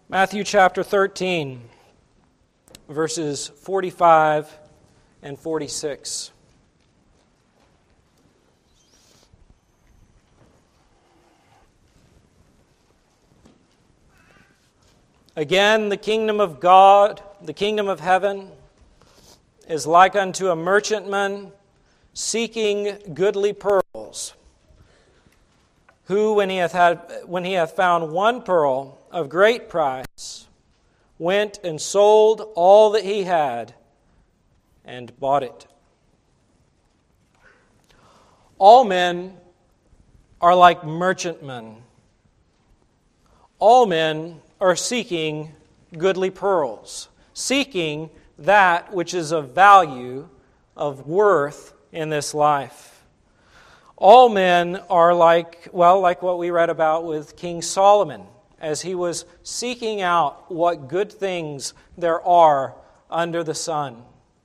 Matthew chapter 13, verses 45 and 46. Again, the kingdom of God, the kingdom of heaven, is like unto a merchantman seeking goodly pearls, who, when he hath found one pearl of great price, went and sold all that he had and bought it. All men are like merchantmen. All men are seeking goodly pearls, seeking that which is of value, of worth in this life. All men are like what we read about with King Solomon, as he was seeking out what good things there are under the sun.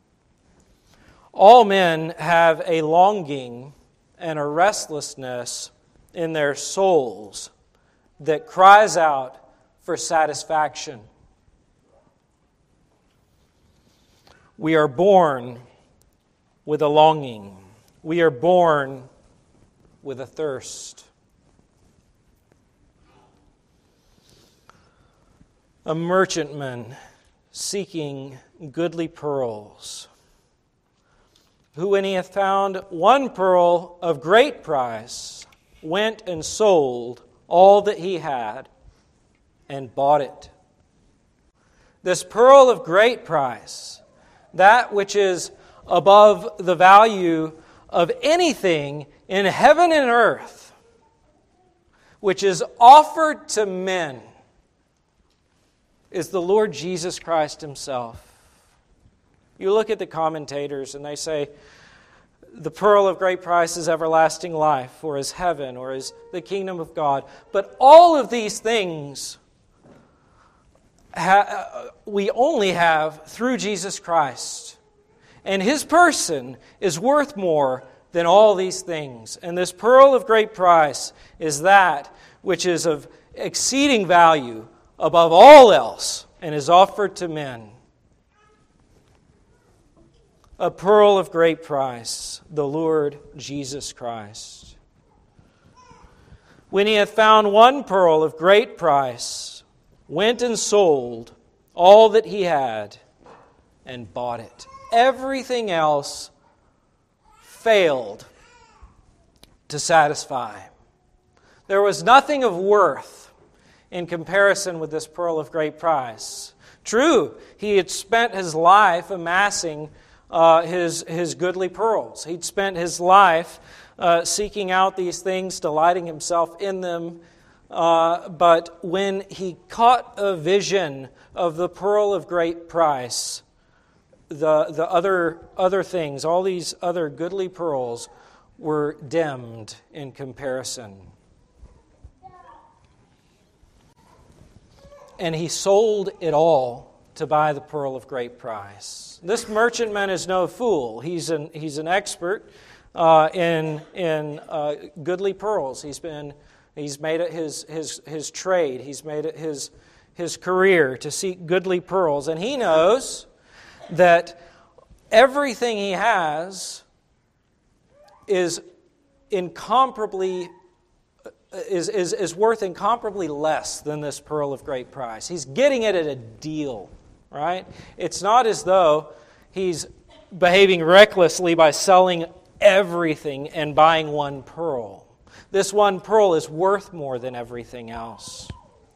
All men have a longing and a restlessness in their souls that cries out for satisfaction. We are born with a longing. We are born with a thirst. A merchantman seeking goodly pearls, who, when he hath found one pearl of great price, went and sold all that he had and bought it. This pearl of great price, that which is above the value of anything in heaven and earth, which is offered to men, is the Lord Jesus Christ Himself. You look at the commentators and they say, the pearl of great price is everlasting life, or is heaven, or is the kingdom of God. But all of these things we only have through Jesus Christ. And His person is worth more than all these things. And this pearl of great price is that which is of exceeding value above all else and is offered to men. A pearl of great price, the Lord Jesus Christ. When He hath found one pearl of great price, went and sold all that he had and bought it. Everything else failed to satisfy. There was nothing of worth in comparison with this pearl of great price. True, he had spent his life amassing his goodly pearls. He'd spent his life seeking out these things, delighting himself in them. But when he caught a vision of the pearl of great price, the other things, all these other goodly pearls, were dimmed in comparison. And he sold it all to buy the pearl of great price. This merchantman is no fool. He's an expert in goodly pearls. He's made it his trade. He's made it his career to seek goodly pearls, and he knows that everything he has is incomparably is worth incomparably less than this pearl of great price. He's getting it at a deal, right? It's not as though he's behaving recklessly by selling everything and buying one pearl. This one pearl is worth more than everything else.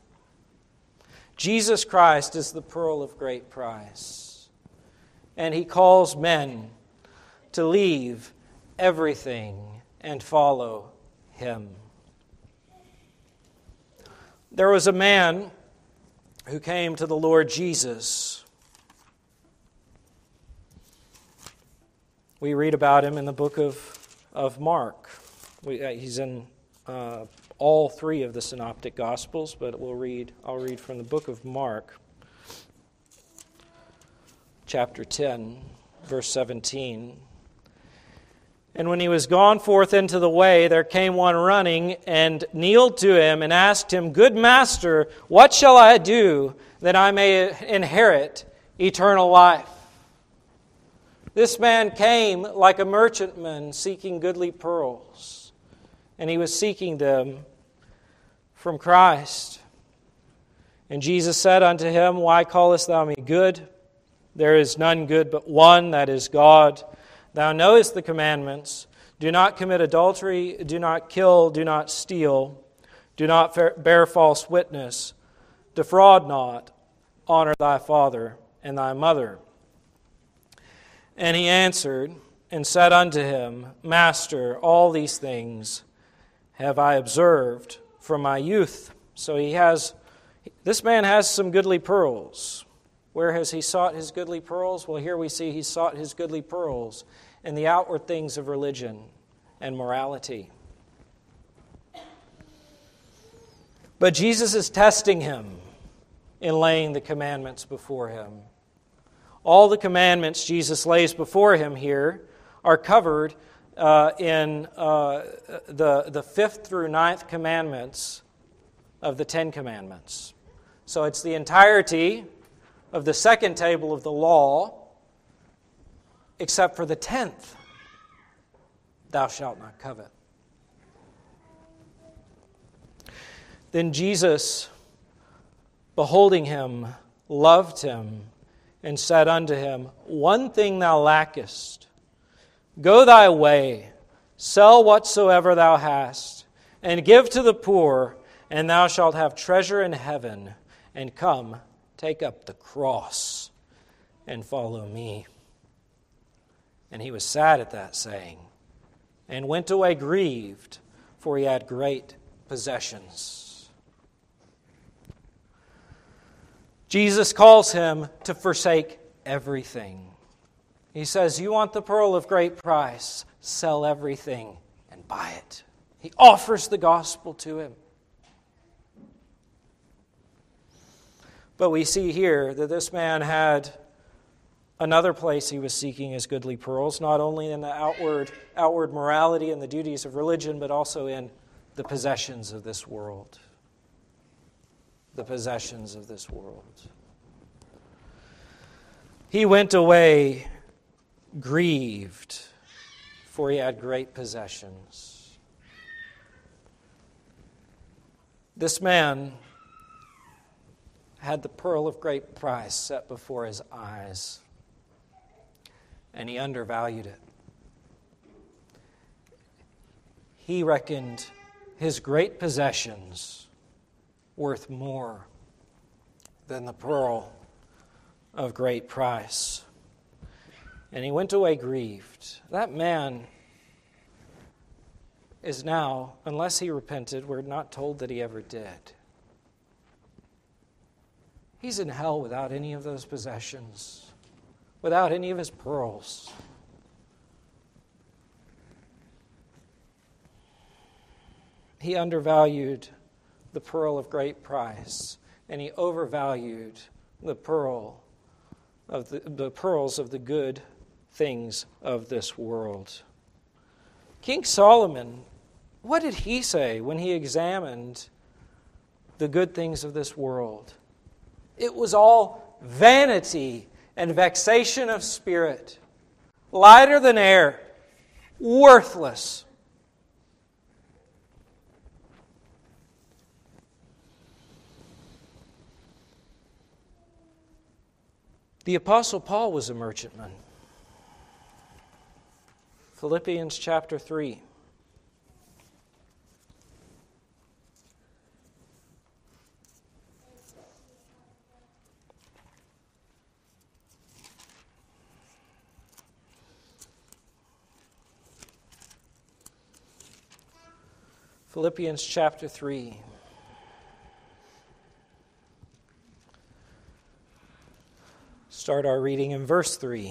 Jesus Christ is the pearl of great price. And He calls men to leave everything and follow Him. There was a man who came to the Lord Jesus. We read about him in the book of Mark. He's in all three of the Synoptic Gospels, but I'll read from the book of Mark, chapter 10, verse 17. And when he was gone forth into the way, there came one running and kneeled to him and asked him, Good master, what shall I do that I may inherit eternal life? This man came like a merchantman seeking goodly pearls, and he was seeking them from Christ. And Jesus said unto him, Why callest thou me good? There is none good but one, that is God. Thou knowest the commandments. Do not commit adultery, do not kill, do not steal, do not bear false witness, defraud not, honor thy father and thy mother. And he answered and said unto him, Master, all these things have I observed from my youth. So this man has some goodly pearls. Where has he sought his goodly pearls? Well, here we see he sought his goodly pearls in the outward things of religion and morality. But Jesus is testing him in laying the commandments before him. All the commandments Jesus lays before him here are covered in the 5th through 9th commandments of the 10 Commandments. So it's the entirety of the second table of the law, except for the 10th, thou shalt not covet. Then Jesus, beholding him, loved him, and said unto him, One thing thou lackest. Go thy way, sell whatsoever thou hast, and give to the poor, and thou shalt have treasure in heaven. And come, take up the cross, and follow me. And he was sad at that saying, and went away grieved, for he had great possessions. Jesus calls him to forsake everything. He says, You want the pearl of great price? Sell everything and buy it. He offers the gospel to him. But we see here that this man had another place he was seeking his goodly pearls, not only in the outward morality and the duties of religion, but also in the possessions of this world. The possessions of this world. He went away grieved, for he had great possessions. This man had the pearl of great price set before his eyes, and he undervalued it. He reckoned his great possessions worth more than the pearl of great price. And he went away grieved. That man is now, unless he repented, we're not told that he ever did. He's in hell without any of those possessions, without any of his pearls. He undervalued the pearl of great price, and he overvalued the pearls of the good things of this world. King Solomon, what did he say when he examined the good things of this world? It was all vanity and vexation of spirit, lighter than air, worthless. The Apostle Paul was a merchantman. Philippians chapter 3. Philippians chapter 3. Start our reading in verse 3.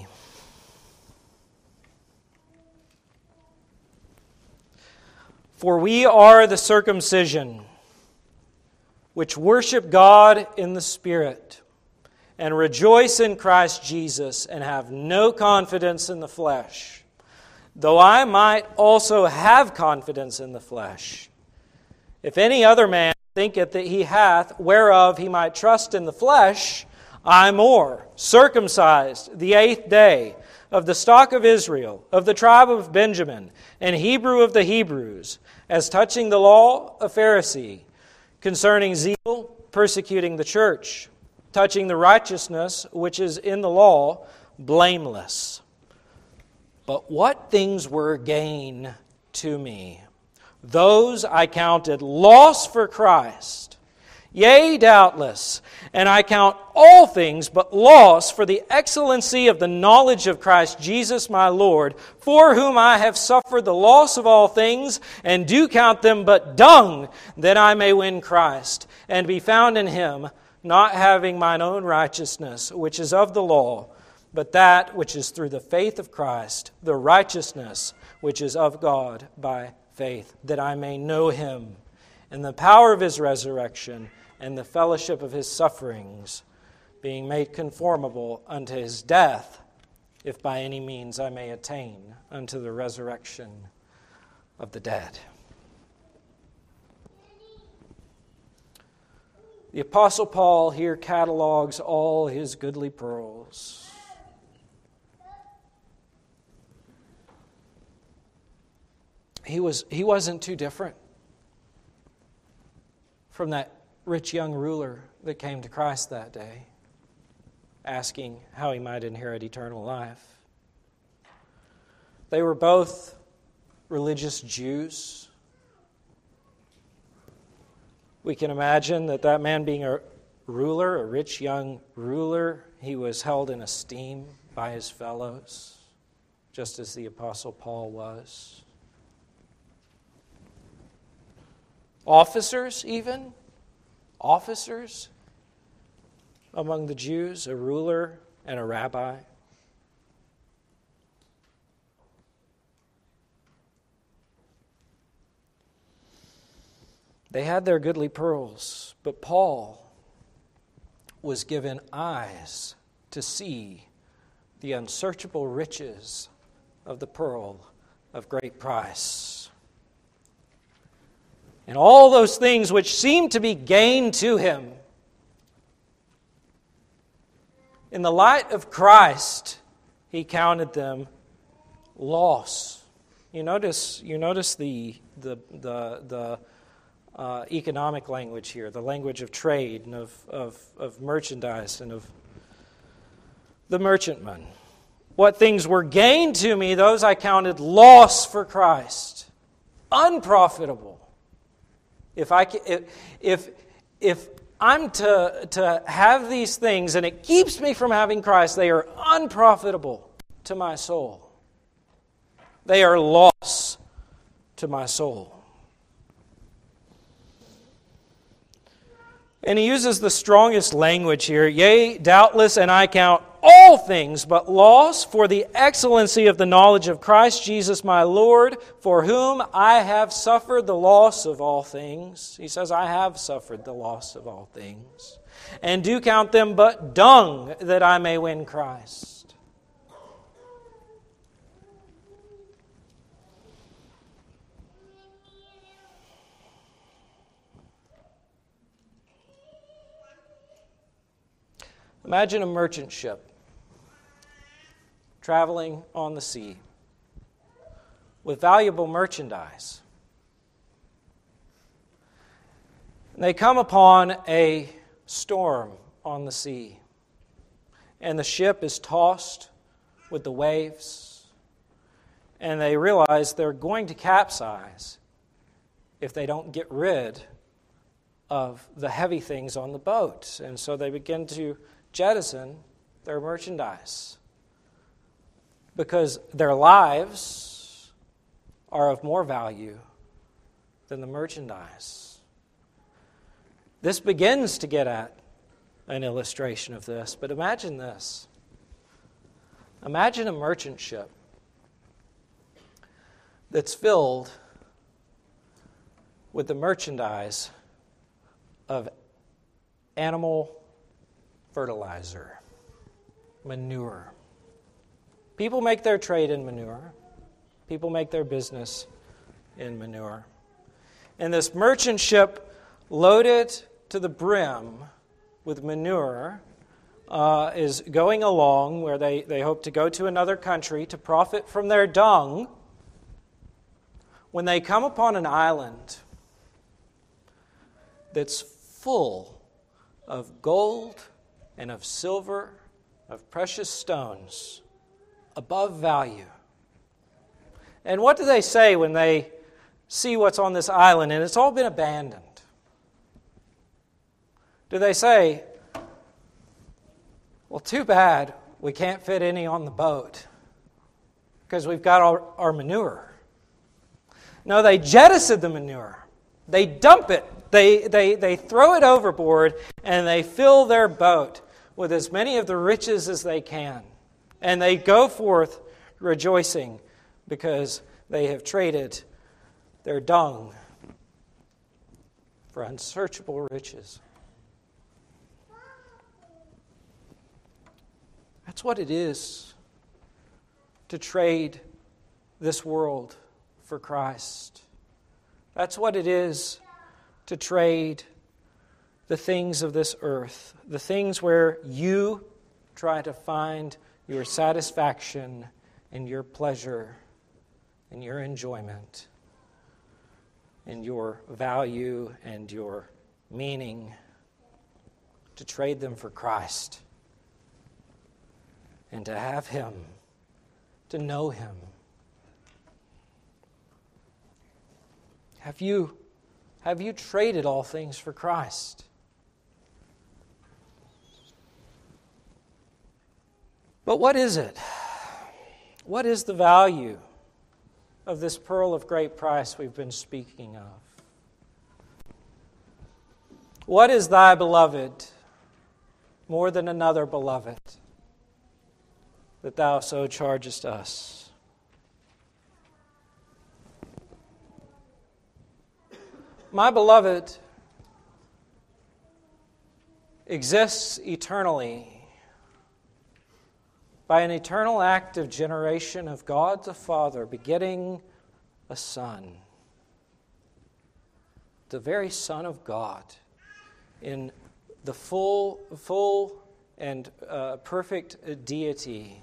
For we are the circumcision, which worship God in the Spirit, and rejoice in Christ Jesus, and have no confidence in the flesh, though I might also have confidence in the flesh. If any other man thinketh that he hath whereof he might trust in the flesh, I more, circumcised the 8th day, of the stock of Israel, of the tribe of Benjamin, and Hebrew of the Hebrews, as touching the law, a Pharisee, concerning zeal, persecuting the church, touching the righteousness which is in the law, blameless. But what things were gain to me, those I counted loss for Christ. Yea, doubtless, and I count all things but loss for the excellency of the knowledge of Christ Jesus my Lord, for whom I have suffered the loss of all things, and do count them but dung, that I may win Christ, and be found in Him, not having mine own righteousness, which is of the law, but that which is through the faith of Christ, the righteousness which is of God by faith, that I may know Him, and the power of His resurrection, and the fellowship of His sufferings, being made conformable unto His death, if by any means I may attain unto the resurrection of the dead. The Apostle Paul here catalogs all his goodly pearls. He wasn't too different from that rich young ruler that came to Christ that day, asking how he might inherit eternal life. They were both religious Jews. We can imagine that man being a ruler, a rich young ruler, he was held in esteem by his fellows, just as the Apostle Paul was. Officers among the Jews, a ruler and a rabbi. They had their goodly pearls, but Paul was given eyes to see the unsearchable riches of the pearl of great price. And all those things which seemed to be gain to him, in the light of Christ, he counted them loss. You notice the economic language here, the language of trade and of merchandise and of the merchantman. What things were gained to me, those I counted loss for Christ, unprofitable. If I'm to have these things and it keeps me from having Christ, they are unprofitable to my soul. They are loss to my soul. And he uses the strongest language here. Yea, doubtless, and I count all things but loss for the excellency of the knowledge of Christ Jesus my Lord, for whom I have suffered the loss of all things. He says, I have suffered the loss of all things, and do count them but dung, that I may win Christ. Imagine a merchant ship traveling on the sea with valuable merchandise. And they come upon a storm on the sea, and the ship is tossed with the waves, and they realize they're going to capsize if they don't get rid of the heavy things on the boat. And so they begin to jettison their merchandise because their lives are of more value than the merchandise. This begins to get at an illustration of this, but imagine this. Imagine a merchant ship that's filled with the merchandise of animal fertilizer, manure. People make their trade in manure. People make their business in manure. And this merchant ship, loaded to the brim with manure, is going along where they hope to go to another country to profit from their dung. When they come upon an island that's full of gold and of silver, of precious stones, above value. And what do they say when they see what's on this island and it's all been abandoned? Do they say, well, too bad we can't fit any on the boat because we've got our manure? No, they jettison the manure. They dump it. They throw it overboard and they fill their boat with as many of the riches as they can. And they go forth rejoicing because they have traded their dung for unsearchable riches. That's what it is to trade this world for Christ. That's what it is to trade the things of this earth, the things where you try to find your satisfaction and your pleasure and your enjoyment and your value and your meaning, to trade them for Christ and to have Him, to know Him. Have you traded all things for Christ? But what is it? What is the value of this pearl of great price we've been speaking of? What is thy beloved more than another beloved that thou so chargest us? My beloved exists eternally by an eternal act of generation of God the Father begetting a Son, the very Son of God, in the full and perfect deity,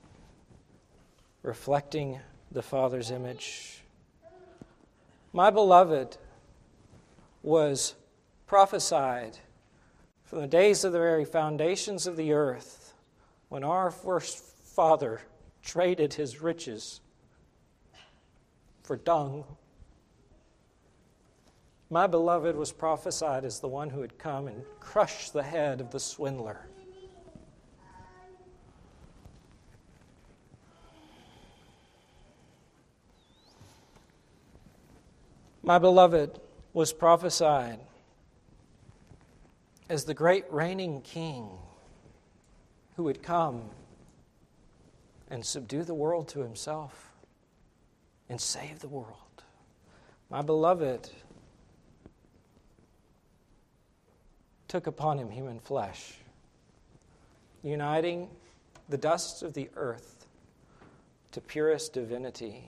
reflecting the Father's image. My beloved was prophesied from the days of the very foundations of the earth, when our first father traded his riches for dung. My beloved was prophesied as the one who had come and crushed the head of the swindler. My beloved was prophesied as the great reigning king who would come and subdue the world to himself and save the world. My beloved took upon him human flesh, uniting the dust of the earth to purest divinity.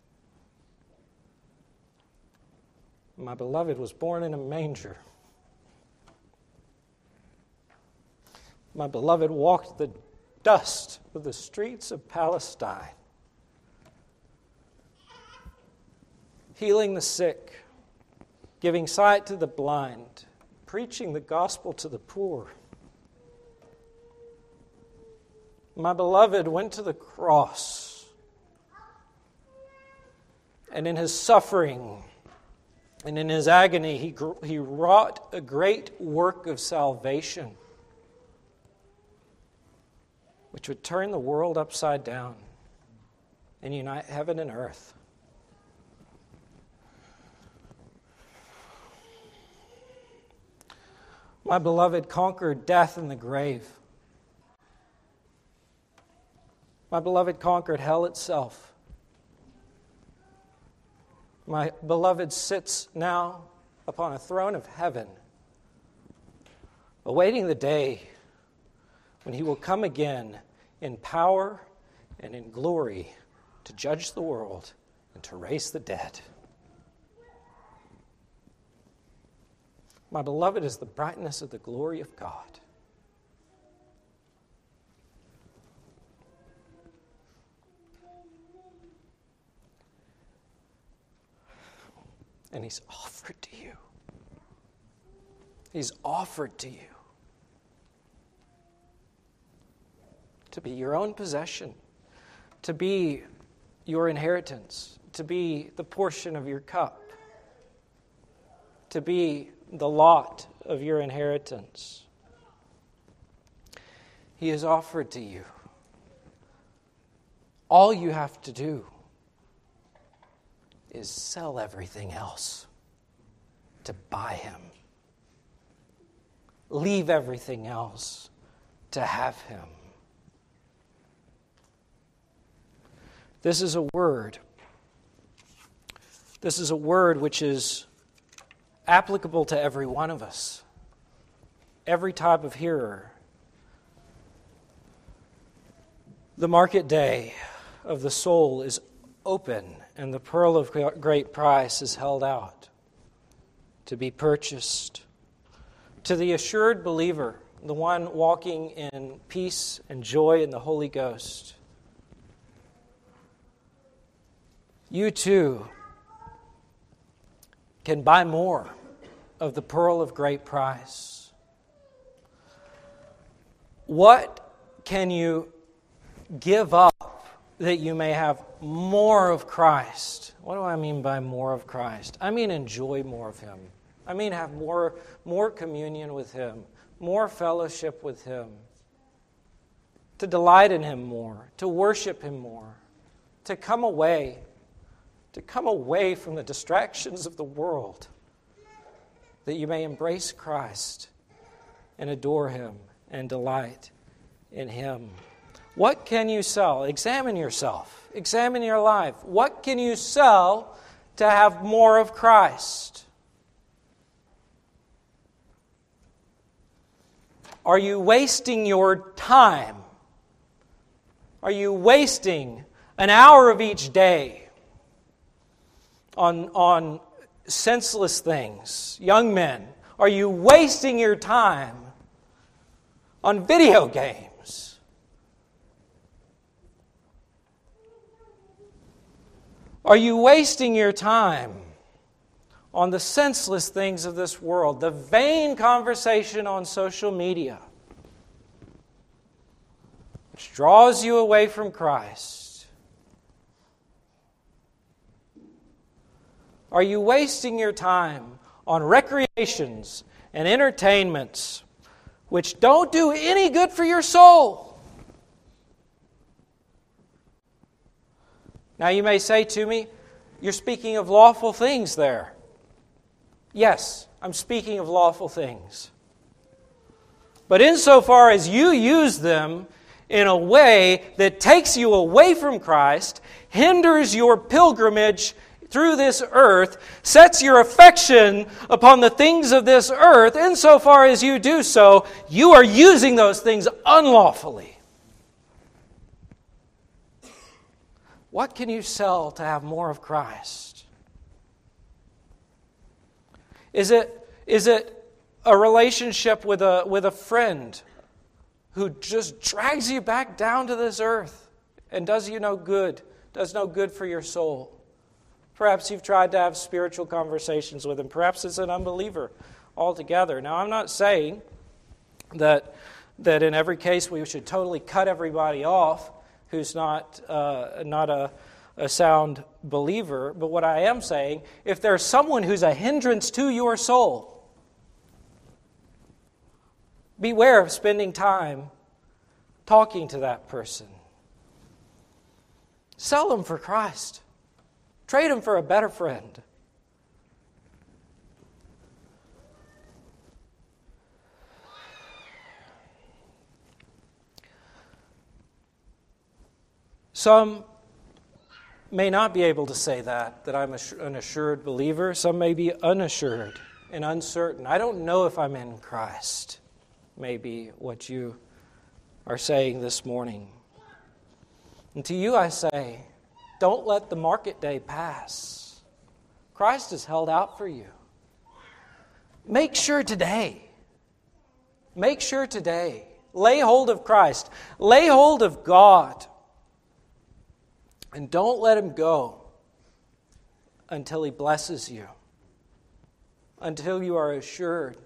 My beloved was born in a manger. My beloved walked the dust of the streets of Palestine, healing the sick, giving sight to the blind, preaching the gospel to the poor. My beloved went to the cross, and in his suffering and in his agony, he wrought a great work of salvation, which would turn the world upside down and unite heaven and earth. My beloved conquered death and the grave. My beloved conquered hell itself. My beloved sits now upon a throne of heaven, awaiting the day when he will come again in power and in glory to judge the world and to raise the dead. My beloved is the brightness of the glory of God. And He's offered to you. He's offered to you to be your own possession, to be your inheritance, to be the portion of your cup, to be the lot of your inheritance. He has offered to you. All you have to do is sell everything else to buy Him. Leave everything else to have Him. This is a word. This is a word which is applicable to every one of us, every type of hearer. The market day of the soul is open, and the pearl of great price is held out to be purchased. To the assured believer, the one walking in peace and joy in the Holy Ghost, you too can buy more of the pearl of great price. What can you give up that you may have more of Christ? What do I mean by more of Christ? I mean enjoy more of Him. I mean have more communion with Him, more fellowship with Him, to delight in Him more, to worship Him more, to come away from the distractions of the world, that you may embrace Christ and adore Him and delight in Him. What can you sell? Examine yourself. Examine your life. What can you sell to have more of Christ? Are you wasting your time? Are you wasting an hour of each day on senseless things? Young men, are you wasting your time on video games? Are you wasting your time on the senseless things of this world, the vain conversation on social media, which draws you away from Christ? Are you wasting your time on recreations and entertainments which don't do any good for your soul? Now you may say to me, you're speaking of lawful things there. Yes, I'm speaking of lawful things. But insofar as you use them in a way that takes you away from Christ, hinders your pilgrimage through this earth, sets your affection upon the things of this earth, insofar as you do so, you are using those things unlawfully. What can you sell to have more of Christ? Is it a relationship with a friend who just drags you back down to this earth and does you no good, does no good for your soul? Perhaps you've tried to have spiritual conversations with him. Perhaps it's an unbeliever altogether. Now, I'm not saying that in every case we should totally cut everybody off who's not a sound believer. But what I am saying, if there's someone who's a hindrance to your soul, beware of spending time talking to that person. Sell them for Christ. Trade them for a better friend. Some may not be able to say that I'm an assured believer. Some may be unassured and uncertain. I don't know if I'm in Christ, may be what you are saying this morning. And to you I say, Don't let the market day pass. Christ is held out for you. Make sure today. Lay hold of Christ. Lay hold of God. And don't let Him go until He blesses you. Until you are assured.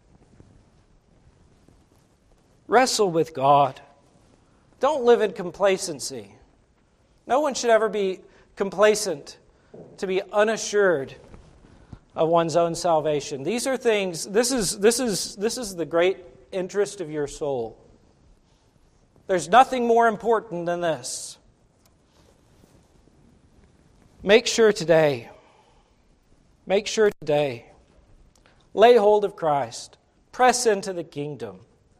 Wrestle with God. Don't live in complacency. No one should ever be complacent, to be unassured of one's own salvation. These are things, this is the great interest of your soul. There's nothing more important than this. Make sure today. Lay hold of Christ. Press into the kingdom.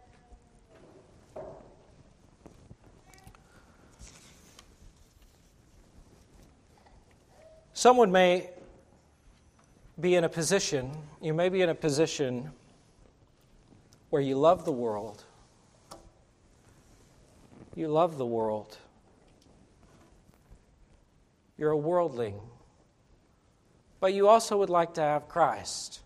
Someone may be in a position, you may be in a position where you love the world. You love the world. You're a worldling. But you also would like to have Christ.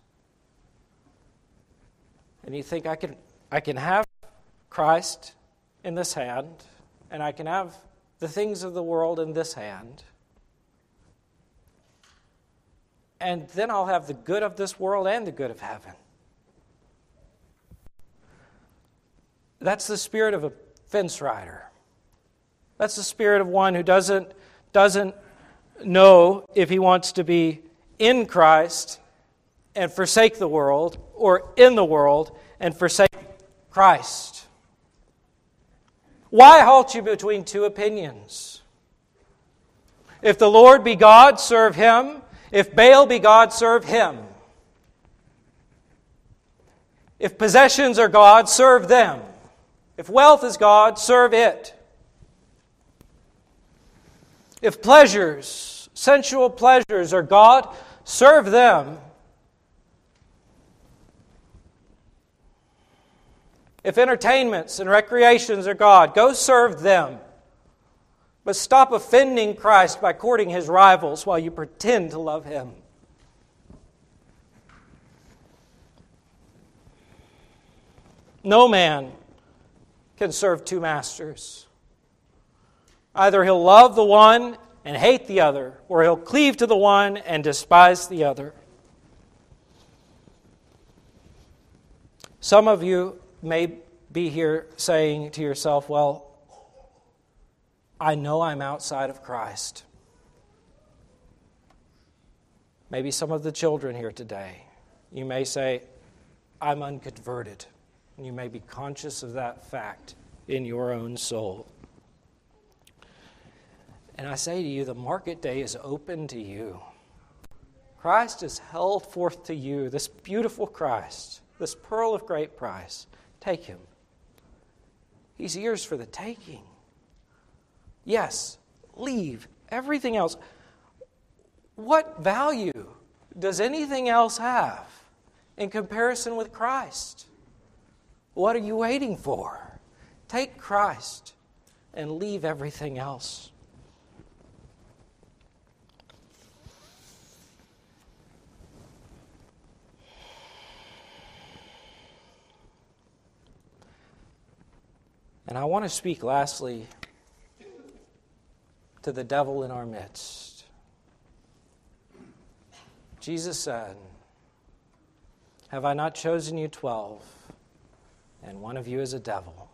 And you think, I can have Christ in this hand, and I can have the things of the world in this hand. And then I'll have the good of this world and the good of heaven. That's the spirit of a fence rider. That's the spirit of one who doesn't know if he wants to be in Christ and forsake the world, or in the world and forsake Christ. Why halt you between two opinions? If the Lord be God, serve Him. If Baal be God, serve him. If possessions are God, serve them. If wealth is God, serve it. If pleasures, sensual pleasures are God, serve them. If entertainments and recreations are God, go serve them. But stop offending Christ by courting His rivals while you pretend to love Him. No man can serve two masters. Either he'll love the one and hate the other, or he'll cleave to the one and despise the other. Some of you may be here saying to yourself, well, I know I'm outside of Christ. Maybe some of the children here today, you may say, I'm unconverted. And you may be conscious of that fact in your own soul. And I say to you, the market day is open to you. Christ is held forth to you, this beautiful Christ, this pearl of great price. Take Him. He's yours for the taking. Yes, leave everything else. What value does anything else have in comparison with Christ? What are you waiting for? Take Christ and leave everything else. And I want to speak lastly to the devil in our midst. Jesus said, have I not chosen you 12, and one of you is a devil?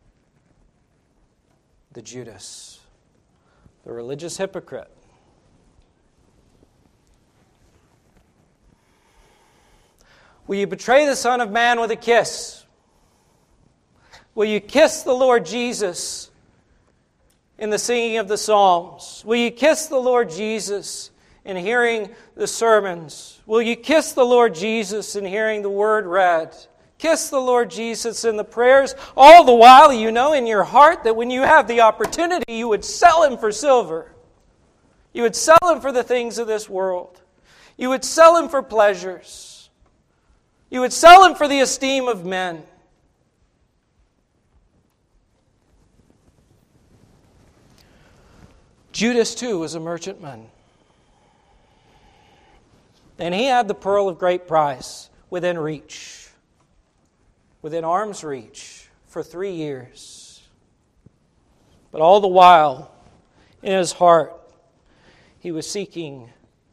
The Judas, the religious hypocrite. Will you betray the Son of Man with a kiss? Will you kiss the Lord Jesus in the singing of the Psalms? Will you kiss the Lord Jesus in hearing the sermons? Will you kiss the Lord Jesus in hearing the Word read? Kiss the Lord Jesus in the prayers, all the while you know in your heart that when you have the opportunity, you would sell Him for silver. You would sell Him for the things of this world. You would sell Him for pleasures. You would sell Him for the esteem of men. Judas, too, was a merchantman. And he had the pearl of great price within reach, within arm's reach, for 3 years. But all the while, in his heart, he was seeking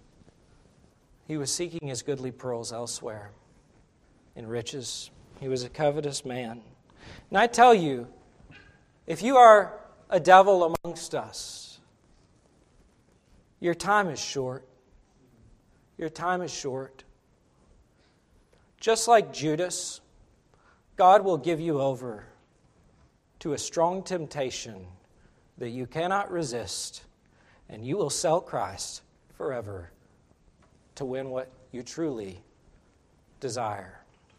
his goodly pearls elsewhere, in riches. He was a covetous man. And I tell you, if you are a devil amongst us, your time is short. Your time is short. Just like Judas, God will give you over to a strong temptation that you cannot resist, and you will sell Christ forever to win what you truly desire.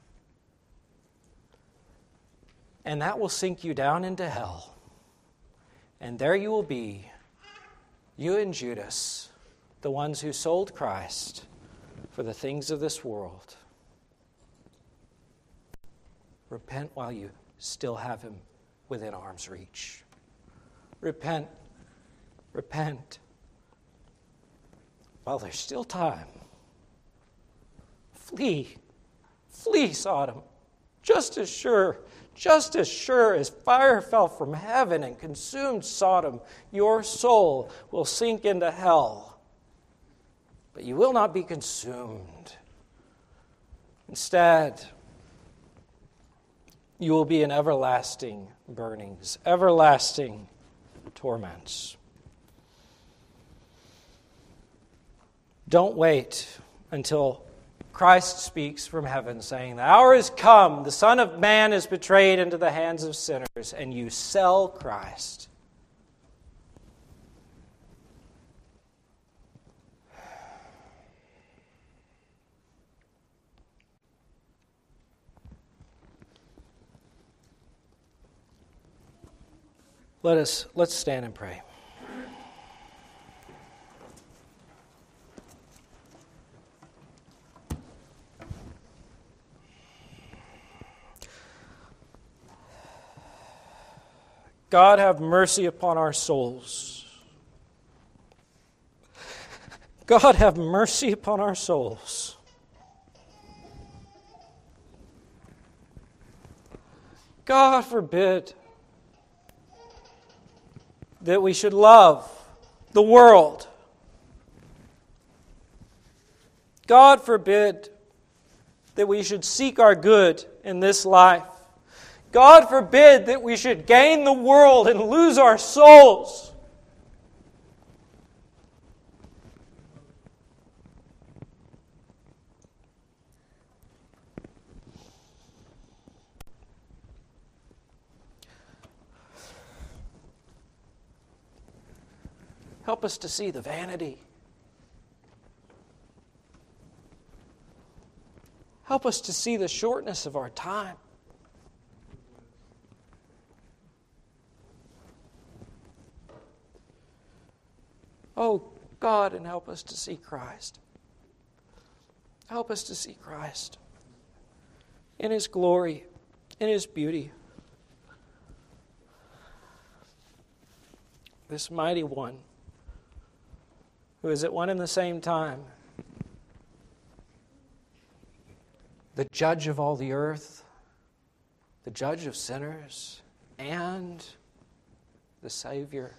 And that will sink you down into hell. And there you will be, you and Judas, the ones who sold Christ for the things of this world. Repent while you still have him within arm's reach. Repent. Repent. While there's still time. Flee. Flee Sodom. Just as sure as fire fell from heaven and consumed Sodom, your soul will sink into hell. But you will not be consumed. Instead, you will be in everlasting burnings, everlasting torments. Don't wait until Christ speaks from heaven, saying, "The hour is come, the Son of Man is betrayed into the hands of sinners," and you sell Christ. Let's stand and pray. God, have mercy upon our souls. God, have mercy upon our souls. God forbid that we should love the world. God forbid that we should seek our good in this life. God forbid that we should gain the world and lose our souls. Help us to see the vanity. Help us to see the shortness of our time. Oh, God, and help us to see Christ. Help us to see Christ in His glory, in His beauty. This mighty one, who is at one and the same time the judge of all the earth, the judge of sinners, and the Savior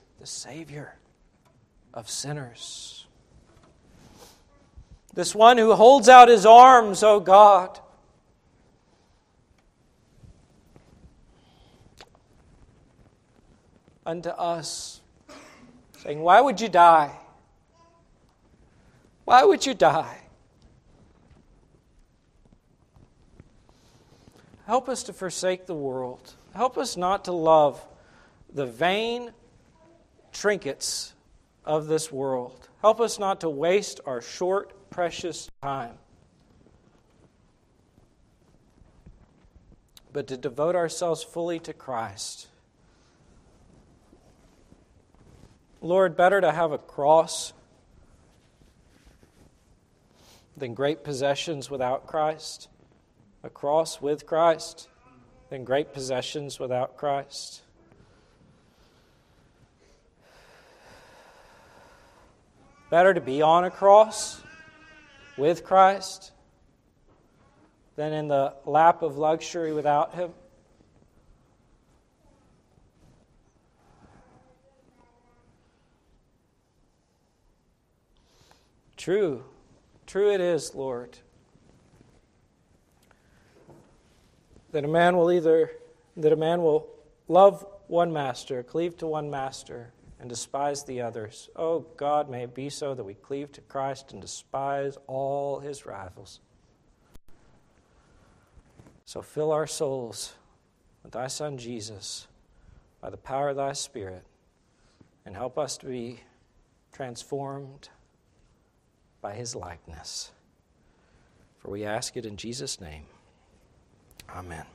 of sinners. This one who holds out His arms, O God, unto us, saying, "Why would you die? Why would you die?" Help us to forsake the world. Help us not to love the vain trinkets of this world. Help us not to waste our short, precious time, but to devote ourselves fully to Christ. Lord, better to have a cross than great possessions without Christ. A cross with Christ than great possessions without Christ. better to be on a cross with Christ than in the lap of luxury without Him? True it is, Lord, that a man will love one master, cleave to one master, and despise the others. Oh God, may it be so that we cleave to Christ and despise all His rivals. So fill our souls with Thy Son Jesus by the power of Thy Spirit, and help us to be transformed by His likeness. For we ask it in Jesus' name. Amen.